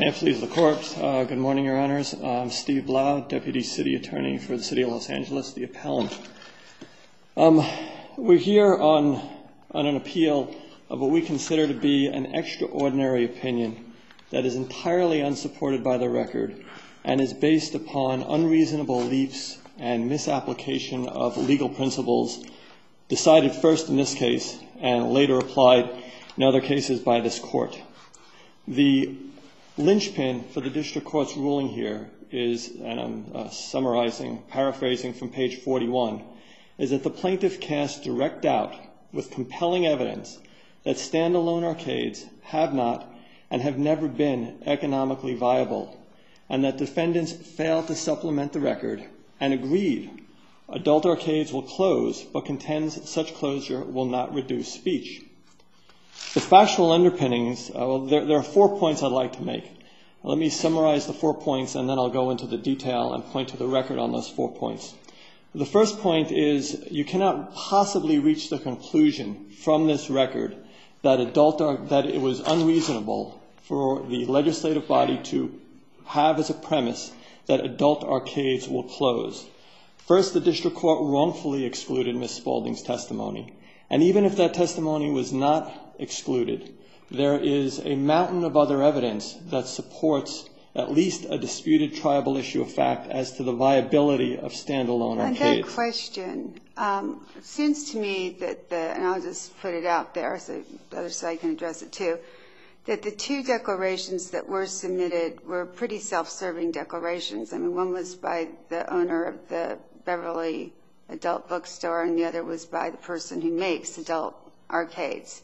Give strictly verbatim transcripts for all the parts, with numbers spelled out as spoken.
May it please the Court. Uh, good morning, Your Honors. I'm Steve Blau, Deputy City Attorney for the City of Los Angeles, the appellant. Um, we're here on, on an appeal of what we consider to be an extraordinary opinion that is entirely unsupported by the record and is based upon unreasonable leaps and misapplication of legal principles decided first in this case and later applied in other cases by this Court. The linchpin for the District Court's ruling here is, and I'm uh, summarizing, paraphrasing from page forty-one, is that the plaintiff cast direct doubt with compelling evidence that standalone arcades have not and have never been economically viable, and that defendants failed to supplement the record and agreed adult arcades will close, but contends such closure will not reduce speech. The factual underpinnings, uh, well, there, there are four points I'd like to make. Let me summarize the four points, and then I'll go into the detail and point to the record on those four points. The first point is you cannot possibly reach the conclusion from this record that adult ar- that it was unreasonable for the legislative body to have as a premise that adult arcades will close. First, the District Court wrongfully excluded Miz Spaulding's testimony. And even if that testimony was not excluded, there is a mountain of other evidence that supports at least a disputed tribal issue of fact as to the viability of standalone arcades. On that question, um, it seems to me that the, and I'll just put it out there so the other side can address it too, that the two declarations that were submitted were pretty self-serving declarations. I mean, one was by the owner of the Beverly Adult Bookstore, and the other was by the person who makes adult arcades.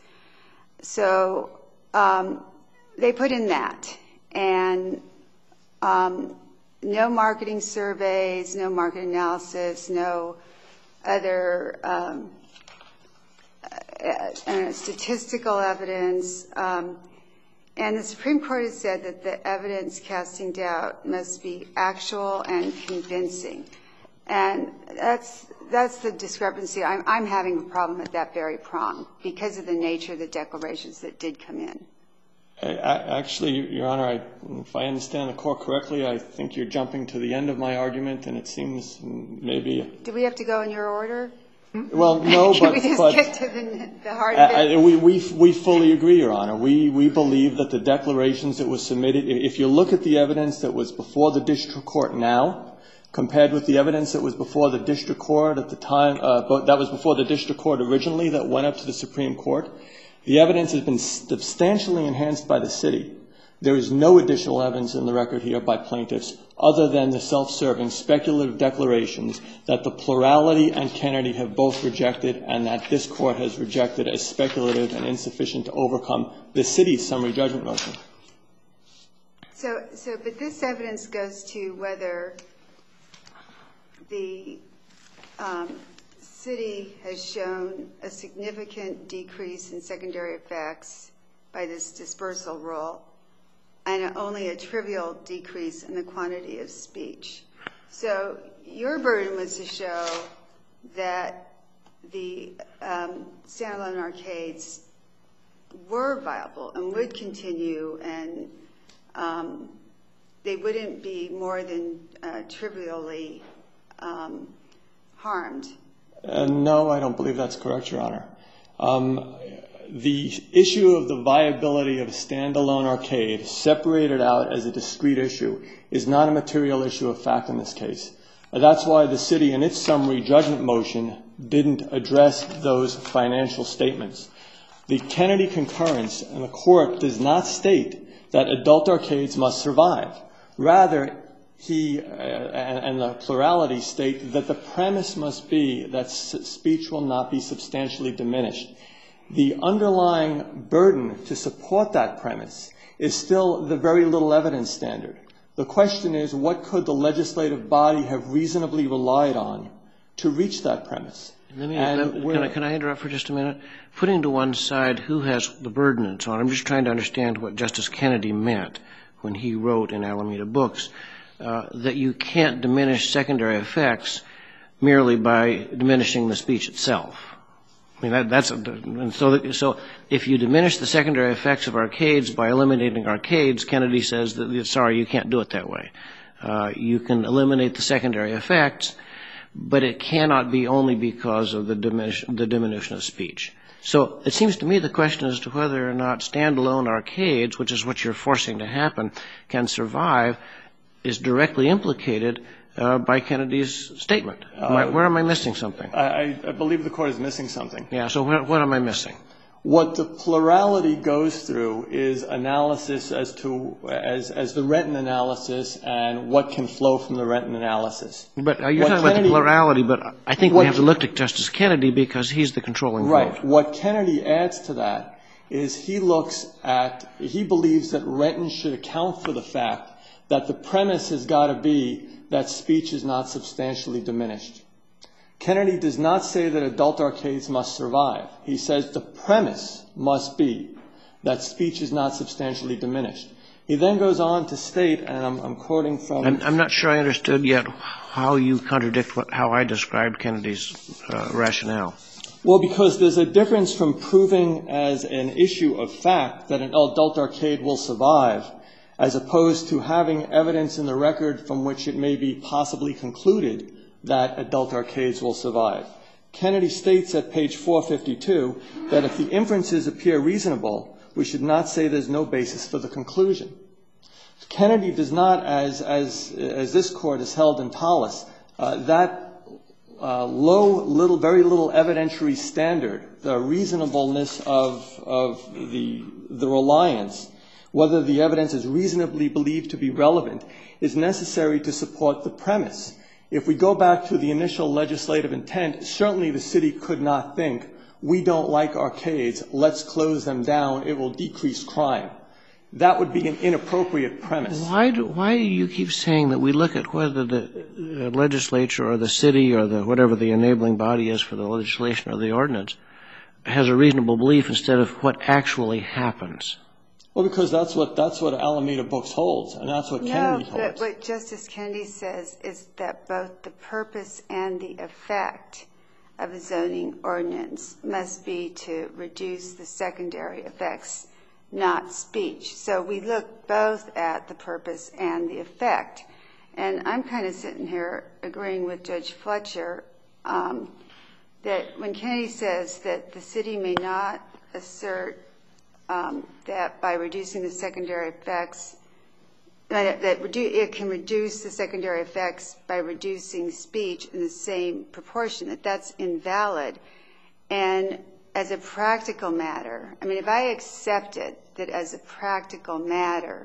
So um, they put in that, and um, no marketing surveys, no market analysis, no other um, uh, statistical evidence. Um, and the Supreme Court has said that the evidence casting doubt must be actual and convincing. And that's that's the discrepancy. I'm, I'm having a problem at that very prong because of the nature of the declarations that did come in. Actually, Your Honor, I, if I understand the Court correctly, I think you're jumping to the end of my argument, and it seems maybe... Do we have to go in your order? Well, no, Can but... we just but get to the, the heart of it? Uh, we, we, we fully agree, Your Honor. We, we believe that the declarations that were submitted, if you look at the evidence that was before the District Court now, compared with the evidence that was before the District Court at the time, uh, but that was before the District Court originally that went up to the Supreme Court, the evidence has been substantially enhanced by the city. There is no additional evidence in the record here by plaintiffs other than the self-serving speculative declarations that the plurality and Kennedy have both rejected and that this Court has rejected as speculative and insufficient to overcome the city's summary judgment motion. So, so, but this evidence goes to whether the um, city has shown a significant decrease in secondary effects by this dispersal rule and only a trivial decrease in the quantity of speech. So your burden was to show that the um, standalone arcades were viable and would continue, and um, they wouldn't be more than uh, trivially Um, harmed. Uh, no, I don't believe that's correct, Your Honor. Um, the issue of the viability of a standalone arcade separated out as a discrete issue is not a material issue of fact in this case. Uh, that's why the city in its summary judgment motion didn't address those financial statements. The Kennedy concurrence in the Court does not state that adult arcades must survive. Rather, he uh, and, and the plurality state that the premise must be that s- speech will not be substantially diminished. The underlying burden to support that premise is still the very little evidence standard. The question is, what could the legislative body have reasonably relied on to reach that premise? Let me, let, can, I, can I interrupt for just a minute? Putting to one side who has the burden and so on, I'm just trying to understand what Justice Kennedy meant when he wrote in Alameda Books uh, that you can't diminish secondary effects merely by diminishing the speech itself. I mean, that, that's, and so, that, so if you diminish the secondary effects of arcades by eliminating arcades, Kennedy says that, sorry, you can't do it that way. Uh, you can eliminate the secondary effects, but it cannot be only because of the, diminish, the diminution of speech. So it seems to me the question as to whether or not standalone arcades, which is what you're forcing to happen, can survive, is directly implicated uh, by Kennedy's statement. Am I, where am I missing something? I, I believe the Court is missing something. Yeah, so where, what am I missing? What the plurality goes through is analysis as to, as, as the Renton analysis and what can flow from the Renton analysis. But uh, you're what talking Kennedy, about the plurality, but I think what, we have to look at Justice Kennedy because he's the controlling right. vote. What Kennedy adds to that is he looks at, he believes that Renton should account for the fact that the premise has got to be that speech is not substantially diminished. Kennedy does not say that adult arcades must survive. He says the premise must be that speech is not substantially diminished. He then goes on to state, and I'm, I'm quoting from... I'm, I'm not sure I understood yet how you contradict what, how I described Kennedy's uh, rationale. Well, because there's a difference from proving as an issue of fact that an adult arcade will survive as opposed to having evidence in the record from which it may be possibly concluded that adult arcades will survive. Kennedy states at page four fifty-two that if the inferences appear reasonable, we should not say there's no basis for the conclusion. Kennedy does not, as, as, as this Court has held in Tallis, uh, that uh, low, little, very little evidentiary standard, the reasonableness of, of the, the reliance, whether the evidence is reasonably believed to be relevant, is necessary to support the premise. If we go back to the initial legislative intent, certainly the city could not think, we don't like arcades, let's close them down, it will decrease crime. That would be an inappropriate premise. Why do, why do you keep saying that we look at whether the legislature or the city or the whatever the enabling body is for the legislation or the ordinance has a reasonable belief instead of what actually happens? Well, because that's what that's what Alameda Books holds, and that's what no, Kennedy holds. No, but what Justice Kennedy says is that both the purpose and the effect of a zoning ordinance must be to reduce the secondary effects, not speech. So we look both at the purpose and the effect. And I'm kind of sitting here agreeing with Judge Fletcher um, that when Kennedy says that the city may not assert Um, that by reducing the secondary effects, that, that redu- it can reduce the secondary effects by reducing speech in the same proportion, that that's invalid. And as a practical matter, I mean, if I accepted that as a practical matter,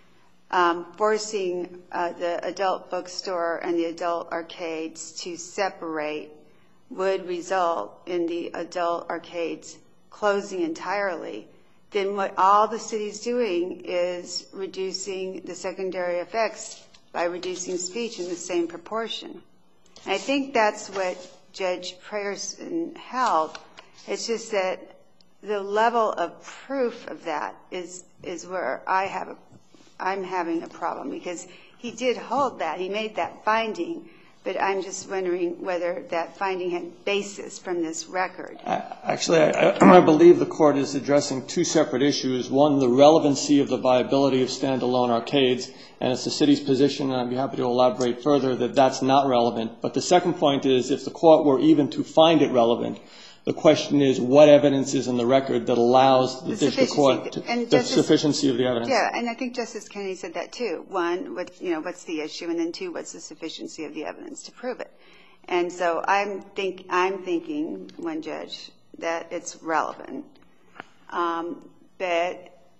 um, forcing uh, the adult bookstore and the adult arcades to separate would result in the adult arcades closing entirely, then what all the city's doing is reducing the secondary effects by reducing speech in the same proportion. And I think that's what Judge Prayerson held. It's just that the level of proof of that is is where I have a, I'm having a problem, because he did hold that. He made that finding. But I'm just wondering whether that finding had basis from this record. Actually, I, I believe the Court is addressing two separate issues. One, the relevancy of the viability of standalone arcades, and it's the city's position, and I'd be happy to elaborate further, that that's not relevant. But the second point is, if the Court were even to find it relevant, the question is what evidence is in the record that allows the, the district court to, the Justice, sufficiency of the evidence. Yeah, and I think Justice Kennedy said that too. One, what, you know, what's the issue, and then two, what's the sufficiency of the evidence to prove it. And so I'm think I'm thinking, one judge, that it's relevant. Um, but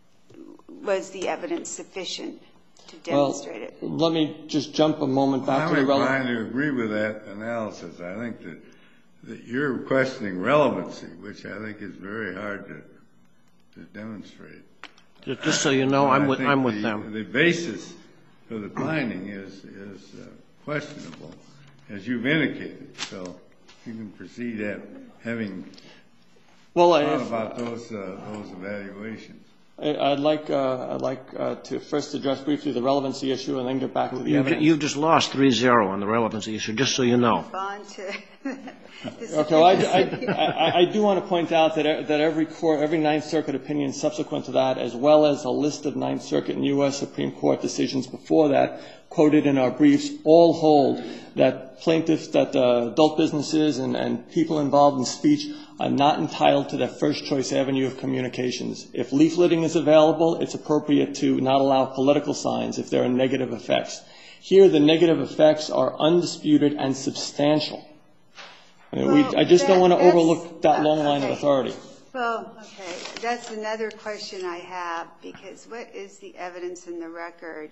was the evidence sufficient to demonstrate well, it? Let me just jump a moment back I'm to the relevance. I'm inclined to agree with that analysis. I think that that you're questioning relevancy, which I think is very hard to to demonstrate. Just, just so you know, I'm with I'm with the, them. The basis for the finding is is uh, questionable, as you've indicated. So you can proceed at having well, thought if, about those uh, those evaluations. I'd like uh, I'd like uh, to first address briefly the relevancy issue and then get back to the you've, evidence. You've just lost three zero on the relevancy issue, just so you know. On to Okay, well, I, I, I, I do want to point out that that every court, every Ninth Circuit opinion subsequent to that, as well as a list of Ninth Circuit and U S Supreme Court decisions before that, quoted in our briefs, all hold that plaintiffs, that uh, adult businesses and, and people involved in speech are not entitled to that first choice avenue of communications. If leafleting is available, it's appropriate to not allow political signs if there are negative effects. Here, the negative effects are undisputed and substantial. I, mean, well, we, I just that, don't want to that's, overlook that uh, long line okay. of authority. Well, okay, that's another question I have, because what is the evidence in the record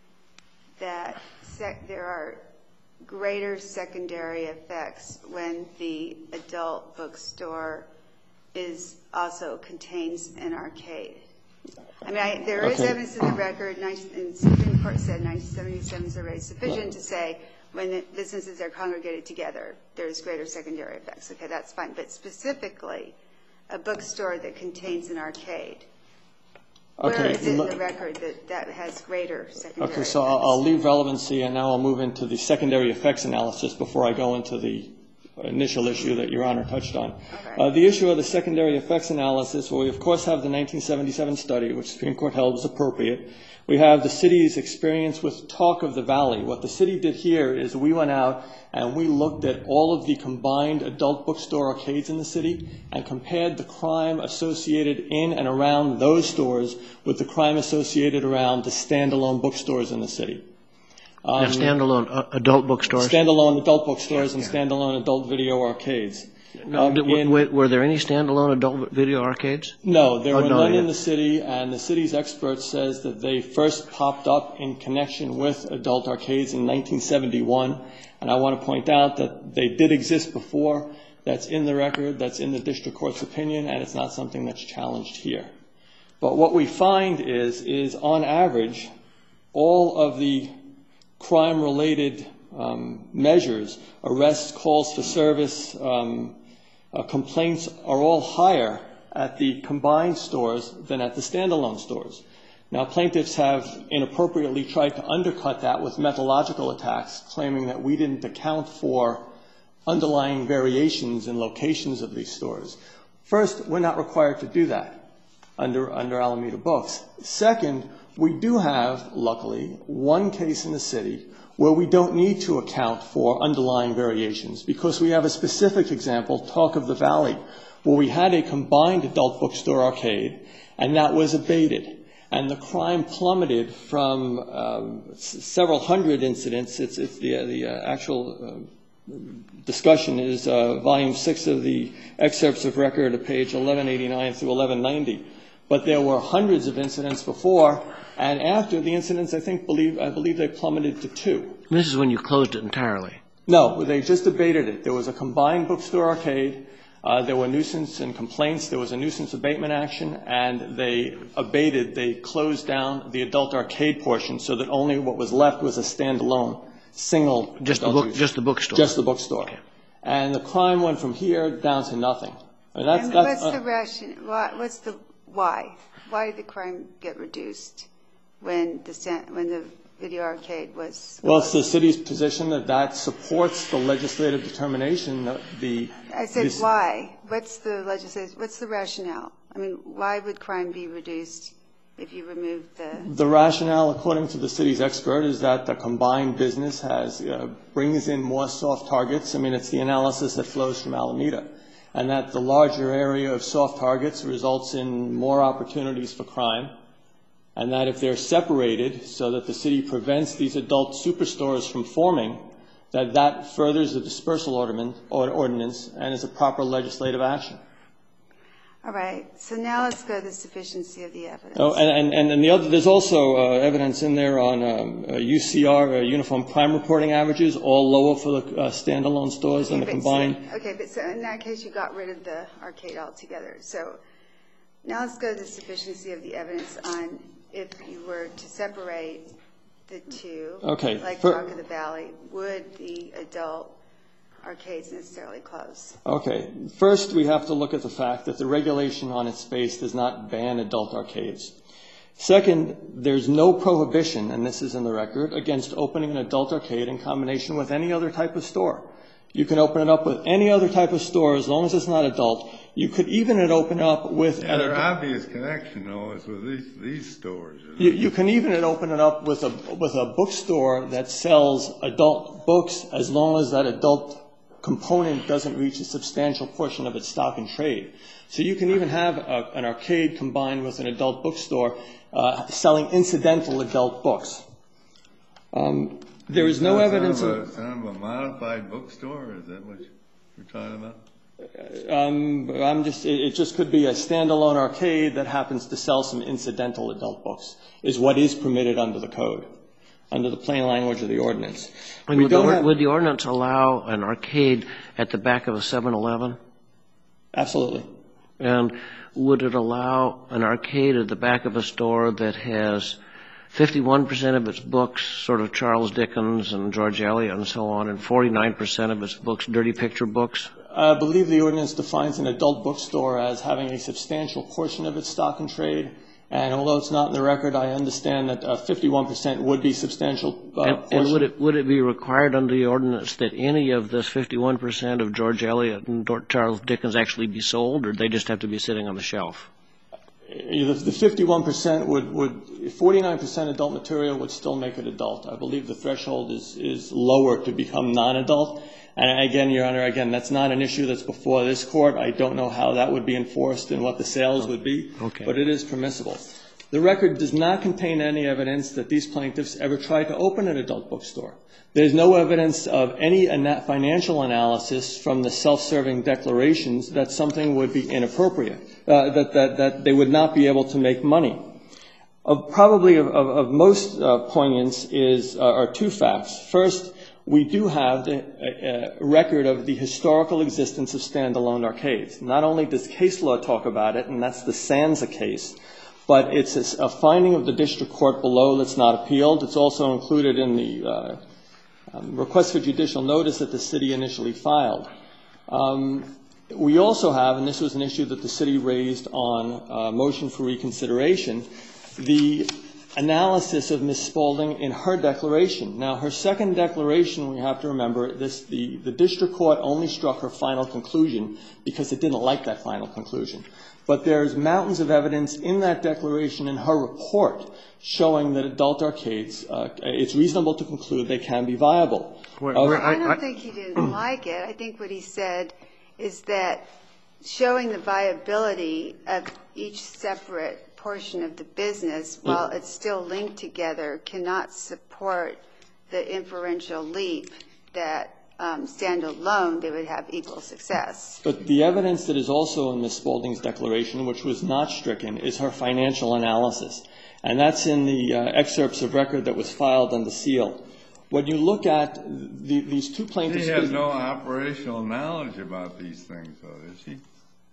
that sec- there are greater secondary effects when the adult bookstore is also contains an arcade? I mean, I, there is okay. evidence in the record, and the Supreme Court said nineteen seventy-seven is already sufficient to say when the businesses are congregated together, there's greater secondary effects. Okay, that's fine. But specifically, a bookstore that contains an arcade, Okay. where is it in the record that that has greater secondary Okay, so effects? I'll, I'll leave relevancy, and now I'll move into the secondary effects analysis before I go into the initial issue that Your Honor touched on. Okay. Uh, the issue of the secondary effects analysis, well, we of course have the nineteen seventy-seven study, which the Supreme Court held was appropriate. We have the city's experience with Talk of the Valley. What the city did here is we went out and we looked at all of the combined adult bookstore arcades in the city and compared the crime associated in and around those stores with the crime associated around the standalone bookstores in the city. Um, Now, standalone uh, adult bookstores? Standalone adult bookstores and standalone adult video arcades. No, Um, did- in- were, were there any standalone adult video arcades? No, there Oh, were no, none yeah. in the city, and the city's expert says that they first popped up in connection with adult arcades in nineteen seventy-one. And I want to point out that they did exist before. That's in the record, that's in the district court's opinion, and it's not something that's challenged here. But what we find is, is on average, all of the crime-related um, measures, arrests, calls for service, um, uh, complaints are all higher at the combined stores than at the standalone stores. Now, plaintiffs have inappropriately tried to undercut that with methodological attacks, claiming that we didn't account for underlying variations in locations of these stores. First, we're not required to do that under, under Alameda Books. Second, we do have, luckily, one case in the city where we don't need to account for underlying variations because we have a specific example, Talk of the Valley, where we had a combined adult bookstore arcade, and that was abated. And the crime plummeted from um, s- several hundred incidents. It's, it's the, uh, the uh, actual uh, discussion is uh, volume six of the excerpts of record at page eleven eighty-nine through eleven ninety. But there were hundreds of incidents before, and after the incidents, I think, believe, I believe they plummeted to two. This is when you closed it entirely. No, they just abated it. There was a combined bookstore arcade. Uh, there were nuisance and complaints. There was a nuisance abatement action, and they abated, they closed down the adult arcade portion so that only what was left was a standalone, single Just the adult book, use. just the bookstore. Just the bookstore. Okay. And the crime went from here down to nothing. I mean, that's, And that's, what's uh, the ration? Why, what's the why? Why did the crime get reduced when the stand, when the video arcade was? well, it's the city's position that that supports the legislative determination that the. I said this- why? What's the legislative? What's the rationale? I mean, why would crime be reduced if you remove the? The rationale, according to the city's expert, is that the combined business has uh, brings in more soft targets. I mean, it's the analysis that flows from Alameda, and that the larger area of soft targets results in more opportunities for crime, and that if they're separated so that the city prevents these adult superstores from forming, that that furthers the dispersal ordinance, or ordinance and is a proper legislative action. All right. So now let's go to the sufficiency of the evidence. Oh, and, and, and the other, there's also uh, evidence in there on um, uh, U C R, uh, Uniform Crime Reporting Averages, all lower for the uh, standalone stores than the Okay, but combined. so- Okay, but so in that case, you got rid of the arcade altogether. So now let's go to the sufficiency of the evidence on if you were to separate the two. Okay, Like fir- Talk of the Valley, would the adult arcades necessarily close? Okay. First, we have to look at the fact that the regulation on its face does not ban adult arcades. Second, there's no prohibition, and this is in the record, against opening an adult arcade in combination with any other type of store. You can open it up with any other type of store as long as it's not adult. You could even open it up with yeah, an their adult. obvious connection, though, is with these these stores. You, you can even open it up with a with a bookstore that sells adult books as long as that adult component doesn't reach a substantial portion of its stock and trade. So you can even have a, an arcade combined with an adult bookstore uh, selling incidental adult books. Um, there is no evidence of... of... Kind of a modified bookstore? Is that what you're talking about? Um, I'm just, it, it just could be a standalone arcade that happens to sell some incidental adult books, is what is permitted under the code, under the plain language of the ordinance. And we would, don't the, have, would the ordinance allow an arcade at the back of a seven eleven? Absolutely. And would it allow an arcade at the back of a store that has fifty-one percent of its books sort of Charles Dickens and George Eliot and so on, and forty-nine percent of its books dirty picture books? I believe the ordinance defines an adult bookstore as having a substantial portion of its stock and trade. And although it's not in the record, I understand that uh, fifty-one percent would be substantial uh, and, portion. and would it would it be required under the ordinance that any of this fifty-one percent of George Eliot and Charles Dickens actually be sold, or they just have to be sitting on the shelf? The fifty-one percent would, would, forty-nine percent adult material would still make it adult. I believe the threshold is, is lower to become non-adult. And again, Your Honor, again, that's not an issue that's before this court. I don't know how that would be enforced and what the sales would be, okay. But it is permissible. The record does not contain any evidence that these plaintiffs ever tried to open an adult bookstore. There's no evidence of any financial analysis from the self-serving declarations that something would be inappropriate, uh, that, that, that they would not be able to make money. Of probably of, of, of most uh, poignance is, uh, are two facts. First, we do have the uh, record of the historical existence of standalone arcades. Not only does case law talk about it, and that's the Sansa case, but it's a, a finding of the district court below that's not appealed. It's also included in the uh, um, request for judicial notice that the city initially filed. Um, we also have, and this was an issue that the city raised on uh, motion for reconsideration, the analysis of Miz Spaulding in her declaration. Now, her second declaration, we have to remember, this, the, the district court only struck her final conclusion because it didn't like that final conclusion. But there's mountains of evidence in that declaration in her report showing that adult arcades, uh, it's reasonable to conclude they can be viable. Where, Uh, where I I, don't I, think he didn't like it. I think what he said is that showing the viability of each separate portion of the business, while it's still linked together, cannot support the inferential leap that um, standalone they would have equal success. But the evidence that is also in Miz Spaulding's declaration, which was not stricken, is her financial analysis. And that's in the uh, excerpts of record that was filed under seal. When you look at the, these two plaintiffs... She has no operational knowledge about these things, though, does she?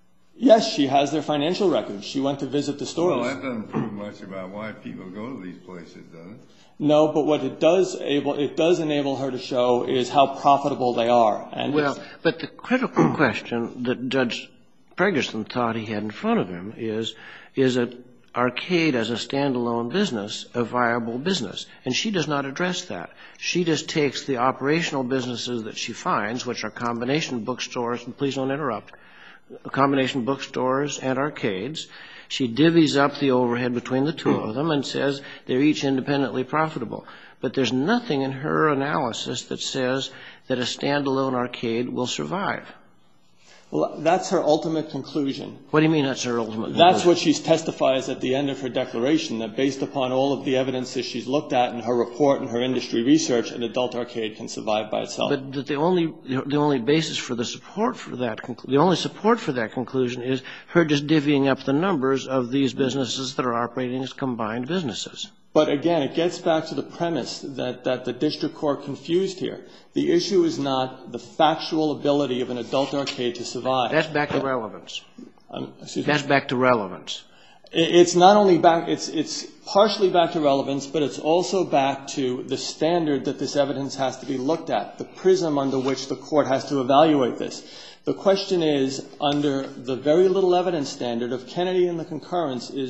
Yes, she has their financial records. She went to visit the stores. Well, that doesn't prove much about why people go to these places, does it? No, but what it does able it does enable her to show is how profitable they are. And well, but the critical question that Judge Ferguson thought he had in front of him is, is an arcade as a standalone business a viable business? And she does not address that. She just takes the operational businesses that she finds, which are combination bookstores, and please don't interrupt, combination bookstores and arcades. She divvies up the overhead between the two of them and says they're each independently profitable. But there's nothing in her analysis that says that a standalone arcade will survive. Well, that's her ultimate conclusion. What do you mean that's her ultimate conclusion? That's what she testifies at the end of her declaration, that based upon all of the evidence that she's looked at in her report and her industry research, an adult arcade can survive by itself. But the only the only basis for the support for that the only support for that conclusion is her just divvying up the numbers of these businesses that are operating as combined businesses. But again, it gets back to the premise that, that the district court confused here. The issue is not the factual ability of an adult arcade to survive. That's back to relevance. Um, excuse me? That's back to relevance. It's not only back, it's, it's partially back to relevance, but it's also back to the standard that this evidence has to be looked at, the prism under which the court has to evaluate this. The question is, under the very little evidence standard of Kennedy and the concurrence, is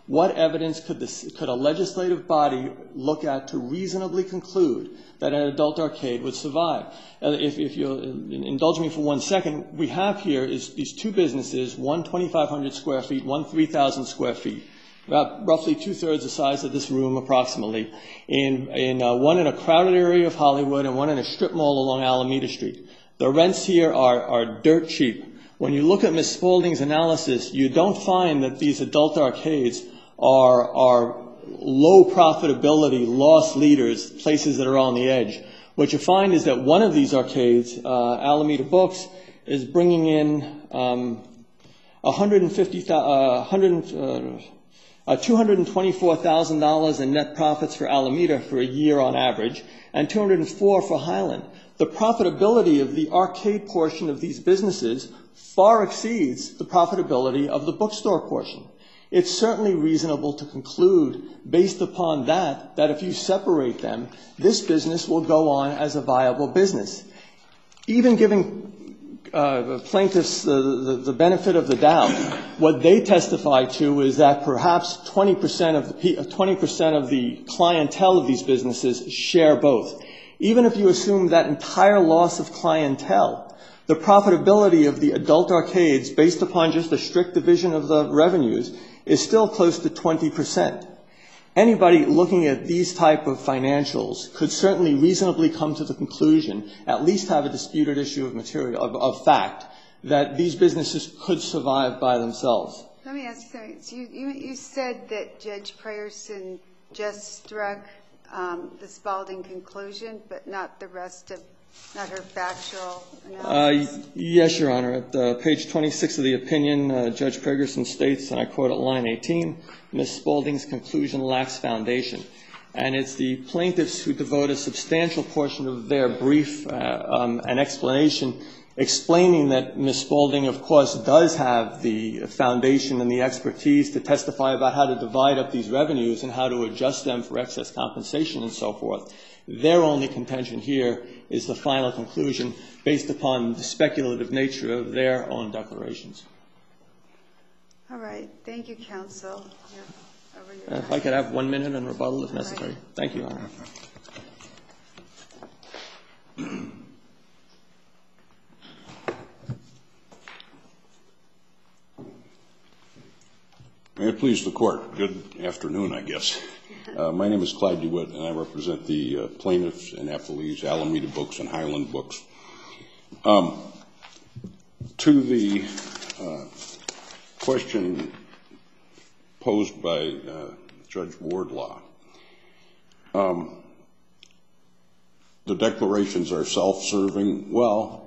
What evidence could, this, could a legislative body look at to reasonably conclude that an adult arcade would survive? Uh, if, if you'll indulge me for one second, we have here is these two businesses, one twenty-five hundred square feet, one three thousand square feet, about roughly two-thirds the size of this room approximately, in, in uh, one in a crowded area of Hollywood and one in a strip mall along Alameda Street. The rents here are, are dirt cheap. When you look at Miz Spaulding's analysis, you don't find that these adult arcades are, are low profitability, loss leaders, places that are on the edge. What you find is that one of these arcades, uh, Alameda Books, is bringing in um, one hundred fifty, uh, one hundred, uh, uh, two hundred twenty-four thousand dollars in net profits for Alameda for a year on average, and two hundred four for Highland. The profitability of the arcade portion of these businesses far exceeds the profitability of the bookstore portion. It's certainly reasonable to conclude, based upon that, that if you separate them, this business will go on as a viable business. Even giving uh, plaintiffs the, the, the benefit of the doubt, what they testify to is that perhaps twenty percent of the twenty percent of the clientele of these businesses share both. Even if you assume that entire loss of clientele, the profitability of the adult arcades, based upon just a strict division of the revenues, is still close to twenty percent. Anybody looking at these type of financials could certainly reasonably come to the conclusion, at least have a disputed issue of material, of, of fact, that these businesses could survive by themselves. Let me ask you something. So you, you, you said that Judge Prayerson just struck um, the Spaulding conclusion, but not the rest of Not her factual analysis? Uh, yes, Your Honor. At uh, page twenty-six of the opinion, uh, Judge Pregerson states, and I quote at line eighteen, Miz Spaulding's conclusion lacks foundation. And it's the plaintiffs who devote a substantial portion of their brief uh, um, an explanation explaining that Miz Spaulding, of course, does have the foundation and the expertise to testify about how to divide up these revenues and how to adjust them for excess compensation and so forth. Their only contention here is the final conclusion based upon the speculative nature of their own declarations. All right. Thank you, counsel. Yeah, over your Uh, if I could have one minute on rebuttal if necessary. Right. Thank you, Your Honor. May it please the Court. Good afternoon, I guess. Uh, my name is Clyde DeWitt, and I represent the uh, plaintiffs and appellees, Alameda Books and Highland Books. Um, to the uh, question posed by uh, Judge Wardlaw, um, the declarations are self-serving. Well,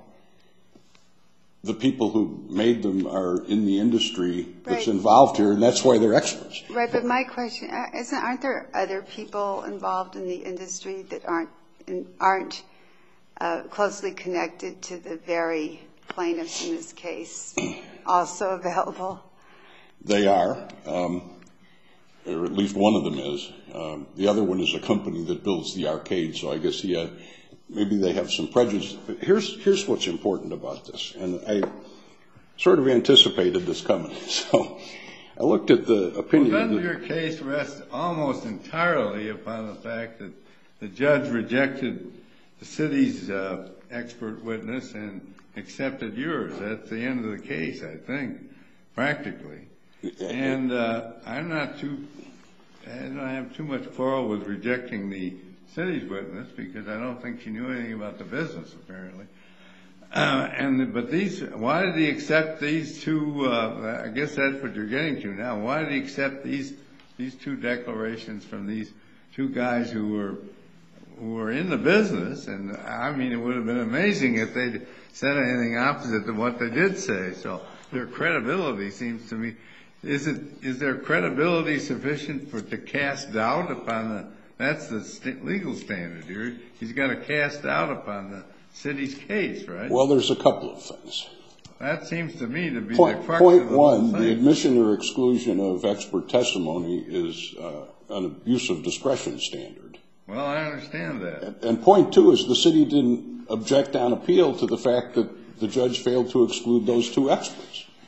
the people who made them are in the industry that's Right. involved here, and that's why they're experts. Right, but my question uh, isn't: aren't there other people involved in the industry that aren't in, aren't uh, closely connected to the very plaintiffs in this case, also available? They are, um, or at least one of them is. Um, the other one is a company that builds the arcade, so I guess he had. Maybe they have some prejudice. But here's, here's what's important about this, and I sort of anticipated this coming. So I looked at the opinion. Well, doesn't the, your case rest almost entirely upon the fact that the judge rejected the city's uh, expert witness and accepted yours? That's the end of the case, I think, practically. And uh, I'm not too, I don't have too much quarrel with rejecting the city's witness because I don't think she knew anything about the business, apparently. Uh, and but these, why did he accept these two? Uh, I guess that's what you're getting to now. Why did he accept these these two declarations from these two guys who were who were in the business? And I mean, it would have been amazing if they'd said anything opposite to what they did say. So their credibility seems to me, is it is their credibility sufficient for to cast doubt upon the? That's the st- legal standard here. He's got to cast doubt upon the city's case, right? well, there's a couple of things. That seems to me to be Point, the crux point of the one, whole the thing. admission or exclusion of expert testimony is uh, an abuse of discretion standard. Well, I understand that. And, and point two is the city didn't object on appeal to the fact that the judge failed to exclude those two experts.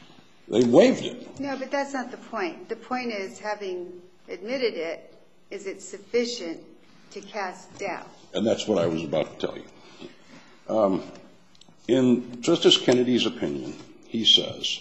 They waived it. No, but that's not the point. The point is, having admitted it, is it sufficient to cast doubt? And that's what I was about to tell you. Um, in Justice Kennedy's opinion, he says,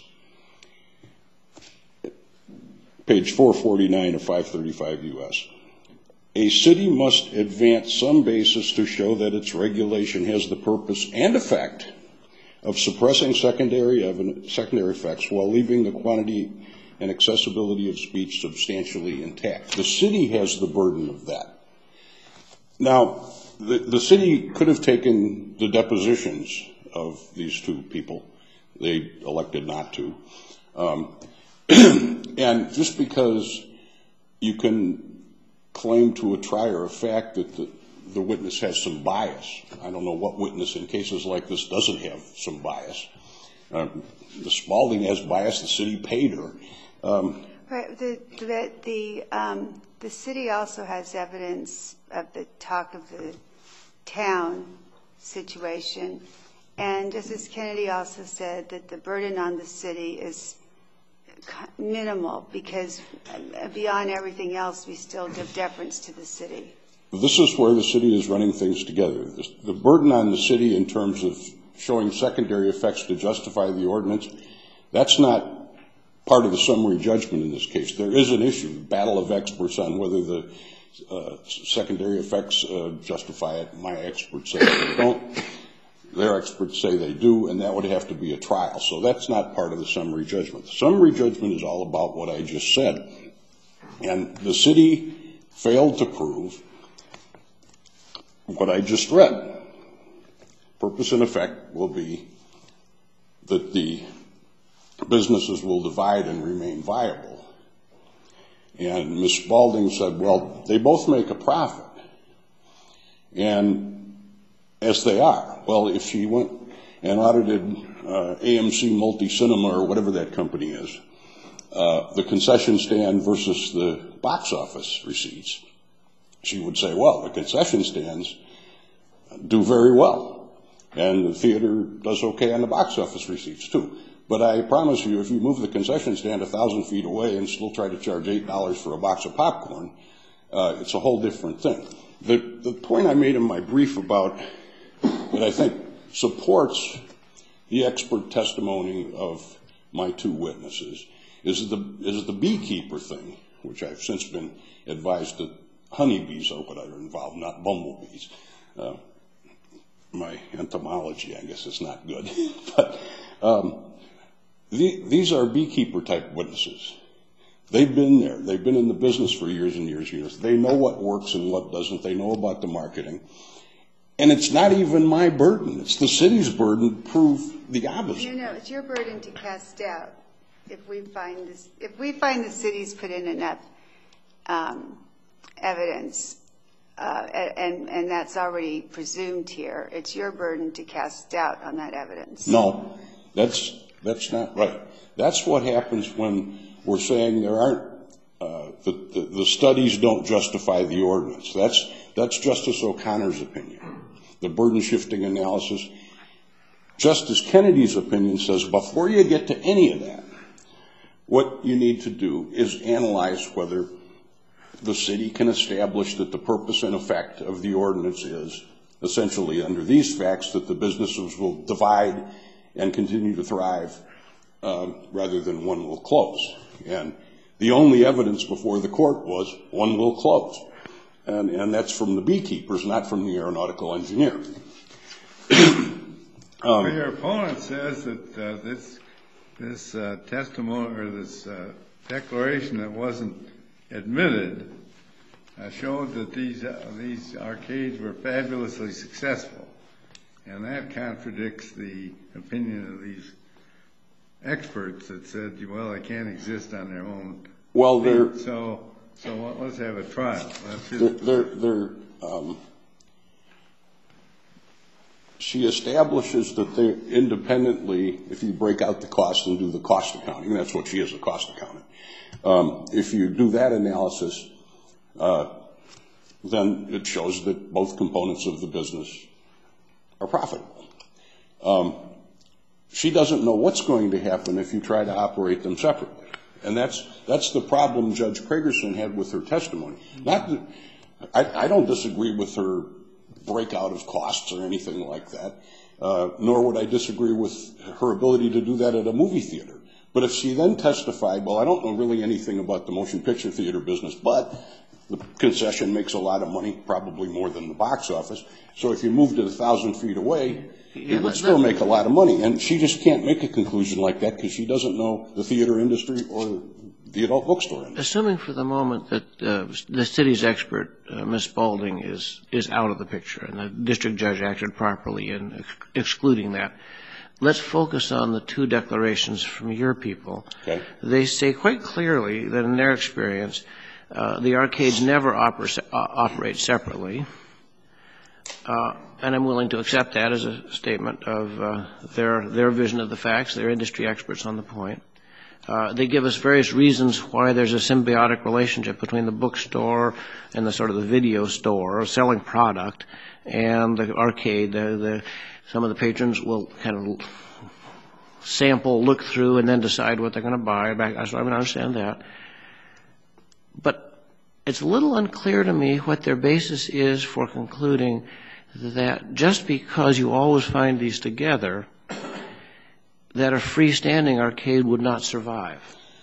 page four forty-nine of five thirty-five U S, a city must advance some basis to show that its regulation has the purpose and effect of suppressing secondary evidence, secondary effects while leaving the quantity and accessibility of speech substantially intact. The city has the burden of that. Now, the, the city could have taken the depositions of these two people. They elected not to. Um, and just because you can claim to a trier of fact that the, the witness has some bias, I don't know what witness in cases like this doesn't have some bias. Um, the Spaulding has bias. The city paid her. Um, Right. The the the, um, the city also has evidence of the talk of the town situation, and Justice Kennedy also said that the burden on the city is minimal because beyond everything else, we still give deference to the city. This is where the city is running things together. The burden on the city in terms of showing secondary effects to justify the ordinance, that's not part of the summary judgment in this case. There is an issue, battle of experts on whether the uh, secondary effects uh, justify it. My experts say they don't. Their experts say they do, and that would have to be a trial. So that's not part of the summary judgment. The summary judgment is all about what I just said. And the city failed to prove what I just read. Purpose and effect will be that the businesses will divide and remain viable. And Miz Spaulding said, well, they both make a profit. And as they are. Well, if she went and audited uh, A M C Multi-Cinema or whatever that company is, uh, the concession stand versus the box office receipts, she would say, well, the concession stands do very well. And the theater does okay on the box office receipts, too. But I promise you, if you move the concession stand a thousand feet away and still try to charge eight dollars for a box of popcorn, uh, it's a whole different thing. The, the point I made in my brief about that I think supports the expert testimony of my two witnesses is the, is the beekeeper thing, which I've since been advised that honeybees are what are involved, not bumblebees. Uh, my entomology, I guess, is not good. but um, the, these are beekeeper-type witnesses. They've been there. They've been in the business for years and years and years. They know what works and what doesn't. They know about the marketing. And it's not even my burden. It's the city's burden to prove the opposite. No, no, it's your burden to cast doubt. If we find this, if we find the city's put in enough um, evidence, uh, and and that's already presumed here, it's your burden to cast doubt on that evidence. No, that's that's not right. That's what happens when we're saying there aren't uh, the, the the studies don't justify the ordinance. That's that's Justice O'Connor's opinion. The burden shifting analysis. Justice Kennedy's opinion says before you get to any of that, what you need to do is analyze whether the city can establish that the purpose and effect of the ordinance is essentially under these facts that the businesses will divide and continue to thrive um, rather than one will close. And the only evidence before the court was one will close. And, and that's from the beekeepers, not from the aeronautical engineer. um, well, your opponent says that uh, this this uh, testimony or this uh, declaration that wasn't admitted uh, showed that these uh, these arcades were fabulously successful, and that contradicts the opinion of these experts that said, well, they can't exist on their own. Well, they're so. So let's have a trial. They're, they're, they're, um, she establishes that they independently, if you break out the cost and do the cost accounting, that's what she is, a cost accountant. Um, if you do that analysis, uh, then it shows that both components of the business are profitable. Um, she doesn't know what's going to happen if you try to operate them separately. And that's that's the problem Judge Kragerson had with her testimony. Not that, I, I don't disagree with her breakout of costs or anything like that, uh, nor would I disagree with her ability to do that at a movie theater. But if she then testified, well, I don't know really anything about the motion picture theater business, but the concession makes a lot of money, probably more than the box office. So if you moved it a thousand feet away, yeah, it would still make a lot of money. And she just can't make a conclusion like that because she doesn't know the theater industry or the adult bookstore industry. Assuming for the moment that uh, the city's expert, uh, Miz Spaulding, is is out of the picture and the district judge acted properly in ex- excluding that, let's focus on the two declarations from your people. Okay. They say quite clearly that in their experience, uh, the arcades never oper- uh, operate separately. Uh, and I'm willing to accept that as a statement of uh, their their vision of the facts. They're industry experts on the point. Uh, they give us various reasons why there's a symbiotic relationship between the bookstore and the sort of the video store, selling product, and the arcade. The, the, some of the patrons will kind of sample, look through, and then decide what they're going to buy. So I mean, I understand that. But it's a little unclear to me what their basis is for concluding that just because you always find these together, that a freestanding arcade would not survive.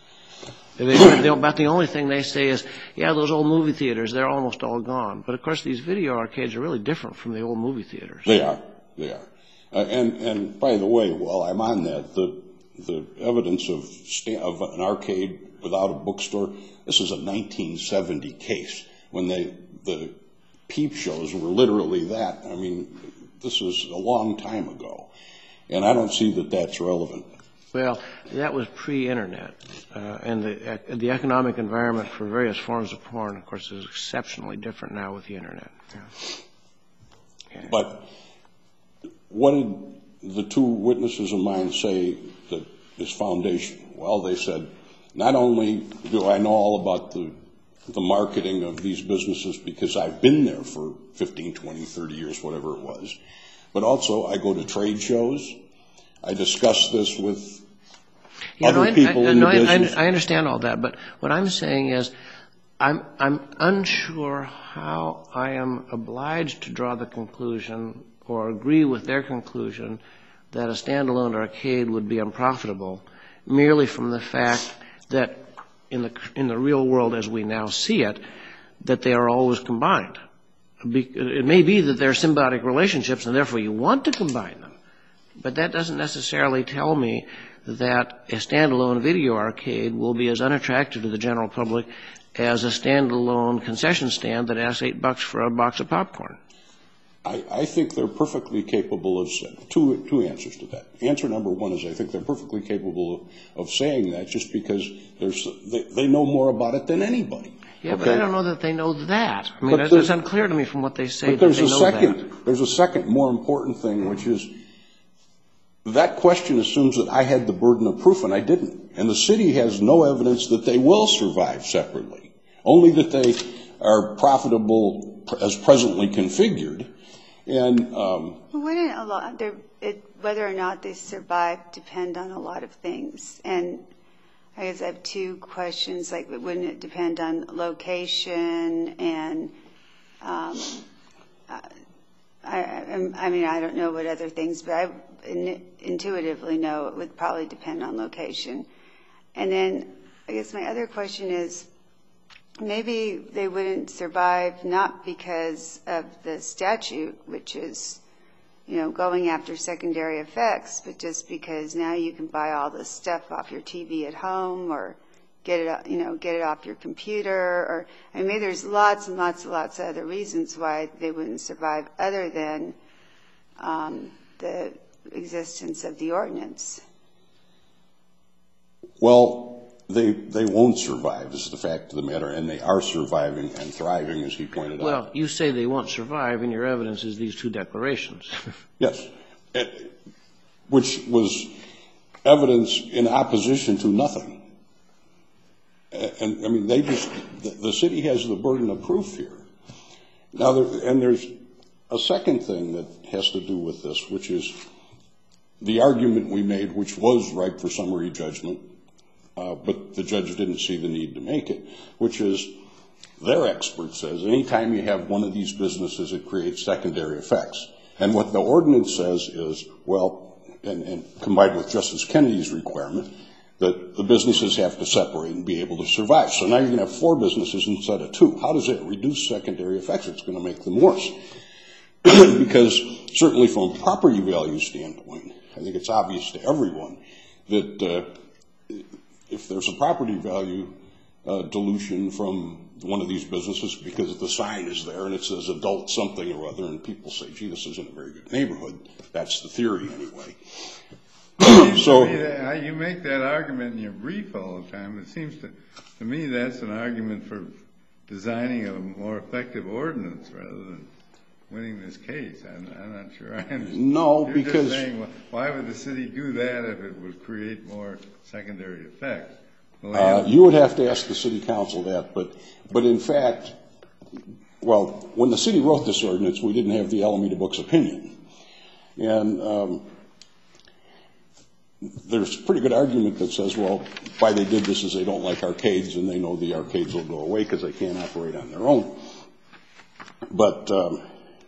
They, about the only thing they say is, yeah, those old movie theaters, they're almost all gone. But, of course, these video arcades are really different from the old movie theaters. They are. They are. Uh, and, and by the way, while I'm on that, the, the evidence of, sta- of an arcade without a bookstore, this is a nineteen seventy case when they, the peep shows were literally that. I mean, this is a long time ago. And I don't see that that's relevant. Well, that was pre-Internet. Uh, and the, uh, the economic environment for various forms of porn, of course, is exceptionally different now with the Internet. Yeah. Okay. But what did the two witnesses of mine say that is foundation? Well, they said, not only do I know all about the, the marketing of these businesses because I've been there for fifteen, twenty, thirty years, whatever it was, but also I go to trade shows. I discuss this with you other know, I, people I, in no, the business. I, I understand all that, but what I'm saying is I'm, I'm unsure how I am obliged to draw the conclusion or agree with their conclusion that a standalone arcade would be unprofitable merely from the fact that in the, in the real world as we now see it, that they are always combined. It may be that there are symbiotic relationships and therefore you want to combine them, but that doesn't necessarily tell me that a standalone video arcade will be as unattractive to the general public as a standalone concession stand that asks eight bucks for a box of popcorn. I, I think they're perfectly capable of two two answers to that. Answer number one is I think they're perfectly capable of, of saying that just because there's they, they know more about it than anybody. Yeah, okay? but I don't know that they know that. I mean, but it's unclear to me from what they say but that there's they a know second, that. There's a second more important thing, which is that question assumes that I had the burden of proof, and I didn't. And the city has no evidence that they will survive separately, only that they are profitable as presently configured. And um, well, wouldn't a lot, it, whether or not they survive depend on a lot of things. And I guess I have two questions. Like, wouldn't it depend on location and um, I, I, I mean, I don't know what other things, but I in, intuitively know it would probably depend on location. And then I guess my other question is, maybe they wouldn't survive not because of the statute, which is, you know, going after secondary effects, but just because now you can buy all this stuff off your T V at home or get it, you know, get it off your computer. Or I mean, maybe there's lots and lots and lots of other reasons why they wouldn't survive other than um, the existence of the ordinance. Well, They they won't survive is the fact of the matter, and they are surviving and thriving, as he pointed well, out. Well, you say they won't survive, and your evidence is these two declarations. Yes, it, which was evidence in opposition to nothing. And, and I mean, they just the, the city has the burden of proof here. Now, there, and there's a second thing that has to do with this, which is the argument we made, which was ripe for summary judgment, uh, but the judge didn't see the need to make it, which is their expert says anytime you have one of these businesses, it creates secondary effects. And what the ordinance says is, well, and, and combined with Justice Kennedy's requirement, that the businesses have to separate and be able to survive. So now you're going to have four businesses instead of two. How does that reduce secondary effects? It's going to make them worse. Because certainly from a property value standpoint, I think it's obvious to everyone that uh, if there's a property value uh, dilution from one of these businesses because the sign is there and it says adult something or other, and people say, gee, this isn't a very good neighborhood. That's the theory anyway. So that, you make that argument in your brief all the time. It seems to, to me that's an argument for designing a more effective ordinance rather than winning this case. I'm, I'm not sure I understand. No, You're because just saying, well, why would the city do that if it would create more secondary effects? Uh, you would have to ask the city council that, but, but in fact, well, when the city wrote this ordinance, we didn't have the Alameda Books opinion. And um, there's a pretty good argument that says, well, why they did this is they don't like arcades and they know the arcades will go away because they can't operate on their own. But um,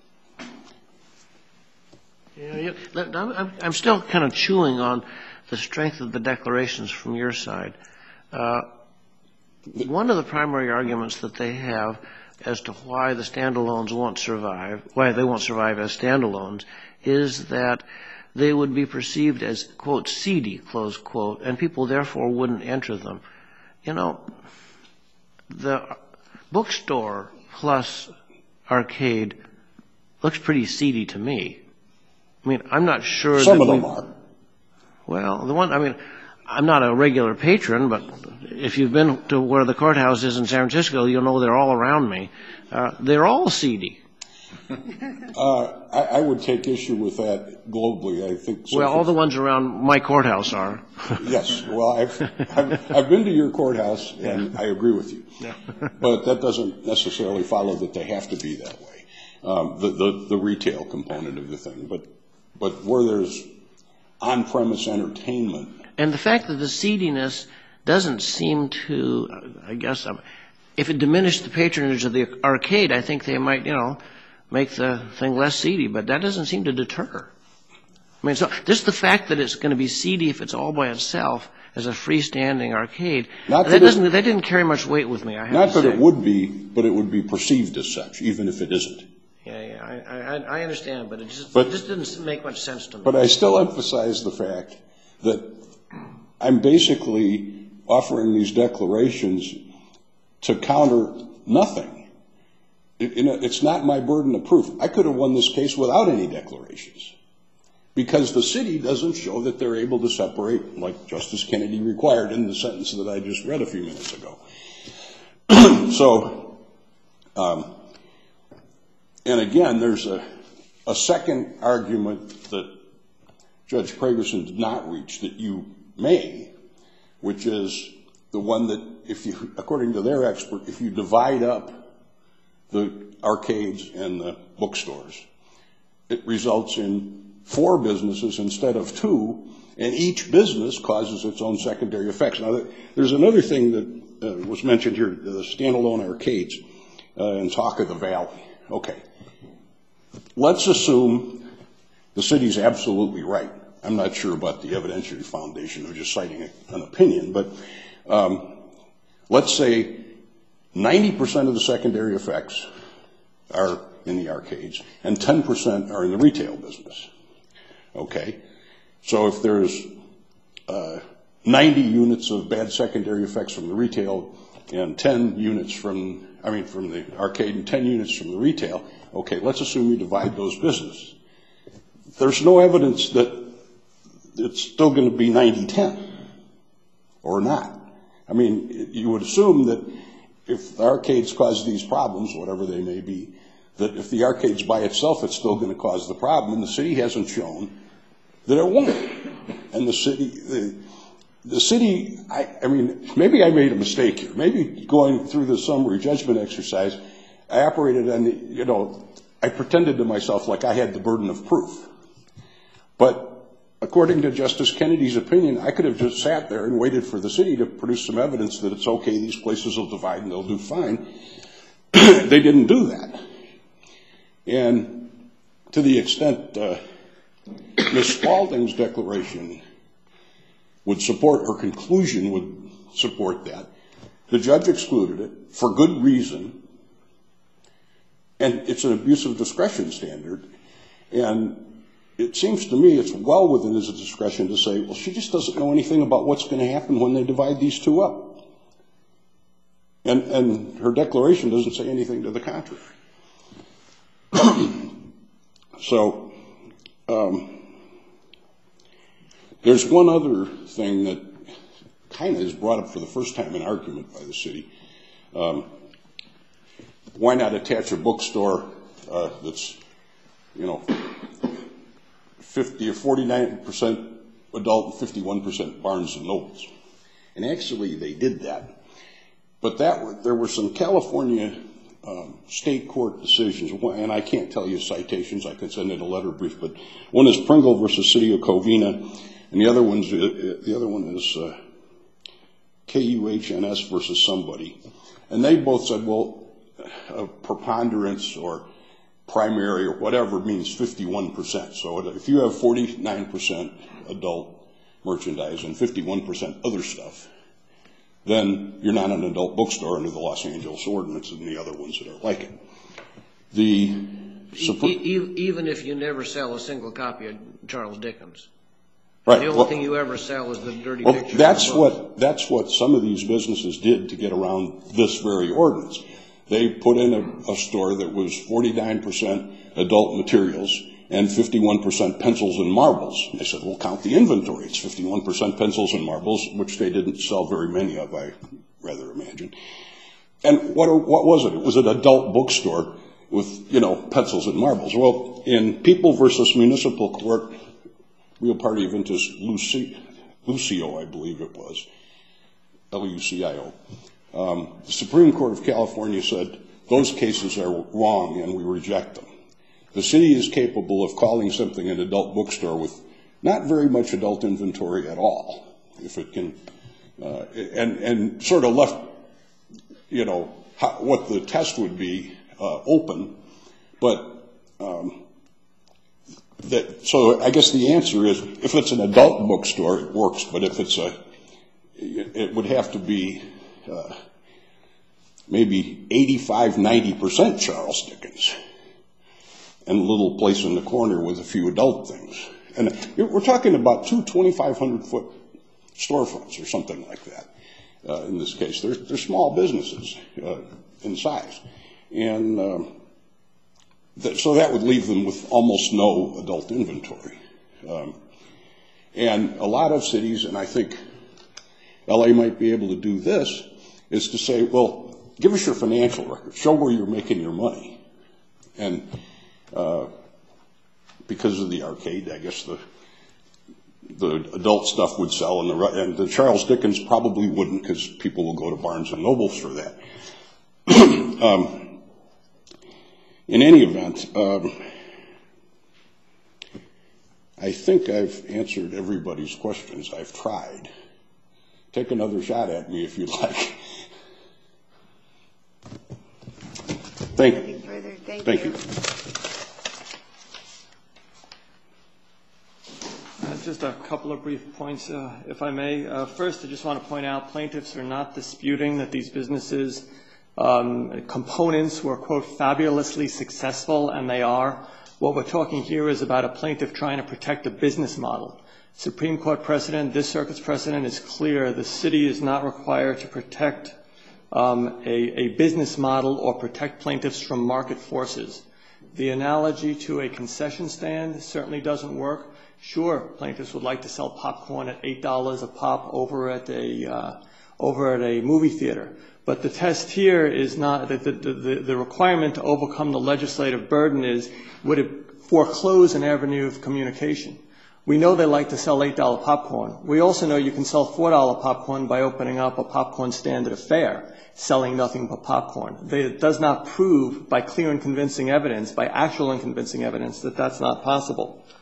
yeah, I'm, I'm still kind of chewing on the strength of the declarations from your side. Uh, one of the primary arguments that they have as to why the standalones won't survive, why they won't survive as standalones, is that they would be perceived as, quote, seedy, close quote, and people therefore wouldn't enter them. You know, the bookstore plus arcade looks pretty seedy to me. I mean, I'm not sure. Some that of them we, are. Well, the one, I mean, I'm not a regular patron, but if you've been to where the courthouse is in San Francisco, you'll know they're all around me. Uh, they're all seedy. uh, I, I would take issue with that globally. I think. So well, all the ones around my courthouse are. Yes. Well, I've, I've I've been to your courthouse, and I agree with you. Yeah. But that doesn't necessarily follow that they have to be that way. Um, the, the the retail component of the thing, but but where there's on-premise entertainment. And the fact that the seediness doesn't seem to, I guess, um, if it diminished the patronage of the arcade, I think they might, you know, make the thing less seedy, but that doesn't seem to deter. I mean, so just the fact that it's going to be seedy if it's all by itself as a freestanding arcade, Not that, that doesn't, it, that didn't carry much weight with me, I have Not to that say. it would be, but it would be perceived as such, even if it isn't. Yeah, yeah, I, I, I understand, but it just, But- it just didn't make much sense to me. But I still emphasize the fact that I'm basically offering these declarations to counter nothing. It, you know, it's not my burden of proof. I could have won this case without any declarations because the city doesn't show that they're able to separate, like Justice Kennedy required in the sentence that I just read a few minutes ago. So, um, and again, there's a, a second argument that Judge Pragerson did not reach that you may, which is the one that, if you, according to their expert, if you divide up the arcades and the bookstores, it results in four businesses instead of two, and each business causes its own secondary effects. Now, there's another thing that uh, was mentioned here, the standalone arcades uh, in Talk of the Valley. Okay. Let's assume the city's absolutely right. I'm not sure about the evidentiary foundation. I'm just citing an opinion. But um, let's say ninety percent of the secondary effects are in the arcades and ten percent are in the retail business. Okay? So if there's uh, ninety units of bad secondary effects from the retail and ten units from, I mean, from the arcade and ten units from the retail, okay, let's assume you divide those businesses. There's no evidence that it's still going to be ninety ten or not. I mean, you would assume that if the arcades cause these problems, whatever they may be, that if the arcade's by itself, it's still going to cause the problem, and the city hasn't shown that it won't. And the city, the, the city, I, I mean, maybe I made a mistake here. Maybe going through the summary judgment exercise, I operated on the, you know, I pretended to myself like I had the burden of proof. But according to Justice Kennedy's opinion, I could have just sat there and waited for the city to produce some evidence that it's okay, these places will divide and they'll do fine. They didn't do that. And to the extent uh, Miz Spaulding's declaration would support, her conclusion would support that, the judge excluded it for good reason, and it's an abuse of discretion standard. And it seems to me it's well within his discretion to say, well, she just doesn't know anything about what's going to happen when they divide these two up. And, and her declaration doesn't say anything to the contrary. So um, there's one other thing that kind of is brought up for the first time in argument by the city. Um, why not attach a bookstore uh, that's, you know, fifty or forty-nine percent adult and fifty-one percent Barnes and Nobles? And actually they did that. But that there were some California um, state court decisions, and I can't tell you citations. I could send in a letter brief, but one is Pringle versus City of Covina, and the other one's uh, the other one is uh, K U H N S versus somebody, and they both said, well, a preponderance or primary or whatever means fifty-one percent. So if you have forty-nine percent adult merchandise and fifty-one percent other stuff, then you're not an adult bookstore under the Los Angeles ordinance and the other ones that are like it. The Supre- e- even if you never sell a single copy of Charles Dickens, right. The only well, thing you ever sell is the dirty well, pictures. That's what that's what some of these businesses did to get around this very ordinance. They put in a, a store that was forty-nine percent adult materials and fifty-one percent pencils and marbles. And they said, well, count the inventory. It's fifty-one percent pencils and marbles, which they didn't sell very many of, I rather imagine. And what, what was it? It was an adult bookstore with, you know, pencils and marbles. Well, in People versus Municipal Court, Real Party of Interest, Luci, Lucio, I believe it was, L U C I O, um, the Supreme Court of California said those cases are wrong and we reject them. The city is capable of calling something an adult bookstore with not very much adult inventory at all, if it can, uh, and, and sort of left, you know, how, what the test would be uh, open. But um, that, so I guess the answer is, if it's an adult bookstore, it works. But if it's a, it would have to be uh, maybe eighty-five, ninety percent Charles Dickens, and a little place in the corner with a few adult things. And we're talking about two twenty-five hundred foot storefronts or something like that. Uh, in this case, they're, they're small businesses uh, in size. And um, th- so that would leave them with almost no adult inventory. Um, and a lot of cities, and I think L A might be able to do this, is to say, well, give us your financial record. Show where you're making your money. And Uh, because of the arcade, I guess the the adult stuff would sell, and the, and the Charles Dickens probably wouldn't, because people will go to Barnes and Noble for that. um, in any event, um, I think I've answered everybody's questions. I've tried. Take another shot at me if you'd like. Thank you. Nothing further. Thank, Thank you. you. Just a couple of brief points, uh, if I may. Uh, first, I just want to point out plaintiffs are not disputing that these businesses, um, components were, quote, fabulously successful, and they are. What we're talking here is about a plaintiff trying to protect a business model. Supreme Court precedent, this circuit's precedent is clear. The city is not required to protect um, a, a business model or protect plaintiffs from market forces. The analogy to a concession stand certainly doesn't work. Sure, plaintiffs would like to sell popcorn at eight dollars a pop over at a uh, over at a movie theater, but the test here is not that the, the the requirement to overcome the legislative burden is would it foreclose an avenue of communication. We know they like to sell eight dollar popcorn. We also know you can sell four dollar popcorn by opening up a popcorn stand at a fair, selling nothing but popcorn. They, it does not prove by clear and convincing evidence, by actual and convincing evidence, that that's not possible.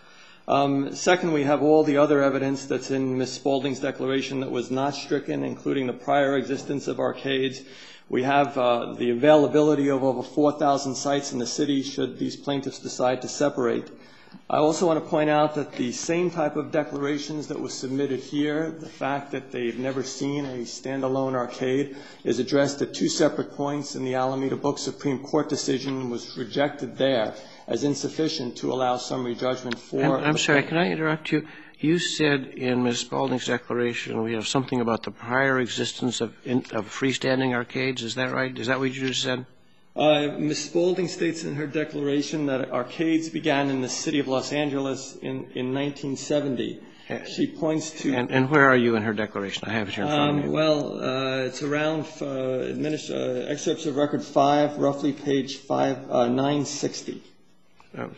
Um, second, we have all the other evidence that's in Miz Spaulding's declaration that was not stricken, including the prior existence of arcades. We have uh, the availability of over four thousand sites in the city should these plaintiffs decide to separate. I also want to point out that the same type of declarations that was submitted here, the fact that they've never seen a standalone arcade, is addressed at two separate points in the Alameda Book Supreme Court decision and was rejected there as insufficient to allow summary judgment for... I'm, I'm sorry, can I interrupt you? You said in Miz Spaulding's declaration we have something about the prior existence of, in, of freestanding arcades. Is that right? Is that what you just said? Uh, Miz Spaulding states in her declaration that arcades began in the city of Los Angeles in, in nineteen seventy. She points to... And, and where are you in her declaration? I have it here in front of me. Um, well, uh, it's around uh, administ- uh, excerpts of record five, roughly page five, uh, nine sixty. Oh,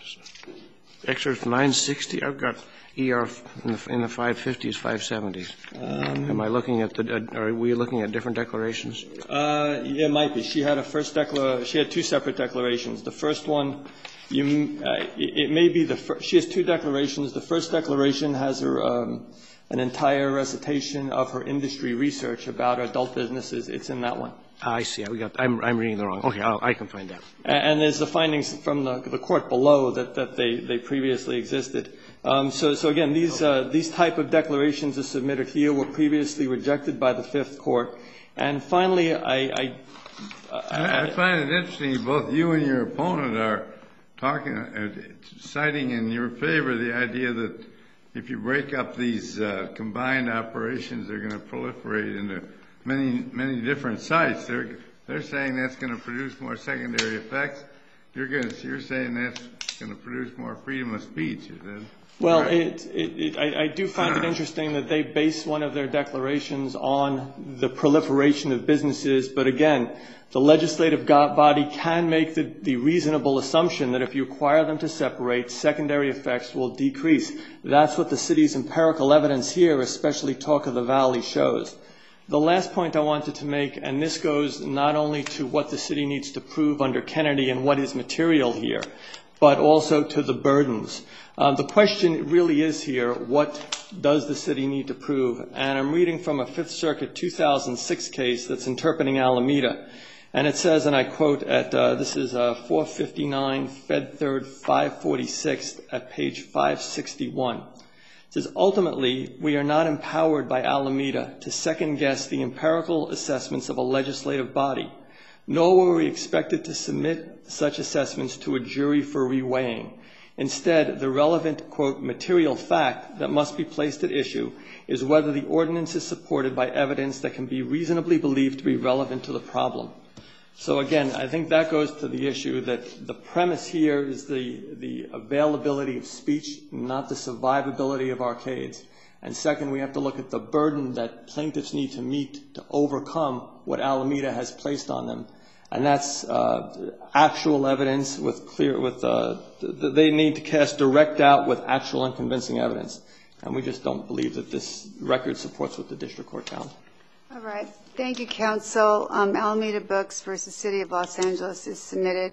excerpt nine sixty? I've got E R in the, in the five fifties, five seventies. Um, Am I looking at the, uh, are we looking at different declarations? Uh, yeah, it might be. She had a first declaration, she had two separate declarations. The first one, you, uh, it, it may be the first, she has two declarations. The first declaration has her, um, an entire recitation of her industry research about adult businesses. It's in that one. I see. We got, I'm, I'm reading the wrong. Okay, I'll, I can find that. And, and there's the findings from the, the court below that, that they, they previously existed. Um, so, so again, these, uh, these type of declarations are submitted here were previously rejected by the Fifth Court. And finally, I, I, I, I find it interesting. Both you and your opponent are talking, uh, citing in your favor the idea that if you break up these uh, combined operations, they're going to proliferate into many, many different sites. They're, they're saying that's going to produce more secondary effects. You're going to, you're saying that's going to produce more freedom of speech, is that? Well, right? it, it, it, I, I do find it interesting that they base one of their declarations on the proliferation of businesses. But again, the legislative body can make the, the reasonable assumption that if you require them to separate, secondary effects will decrease. That's what the city's empirical evidence here, especially Talk of the Valley, shows. The last point I wanted to make, and this goes not only to what the city needs to prove under Kennedy and what is material here, but also to the burdens. Uh, the question really is here, what does the city need to prove? And I'm reading from a Fifth Circuit two thousand six case that's interpreting Alameda. And it says, and I quote, at uh, this is uh, four fifty-nine Fed Third five forty-six at page five sixty-one. It says, ultimately, we are not empowered by Alameda to second-guess the empirical assessments of a legislative body, nor were we expected to submit such assessments to a jury for reweighing. Instead, the relevant, quote, material fact that must be placed at issue is whether the ordinance is supported by evidence that can be reasonably believed to be relevant to the problem. So again, I think that goes to the issue that the premise here is the, the availability of speech, not the survivability of arcades. And second, we have to look at the burden that plaintiffs need to meet to overcome what Alameda has placed on them. And that's uh, actual evidence with clear, with, uh, th- they need to cast direct doubt with actual and convincing evidence. And we just don't believe that this record supports what the district court found. All right. Thank you, counsel. Um, Alameda Books versus City of Los Angeles is submitted.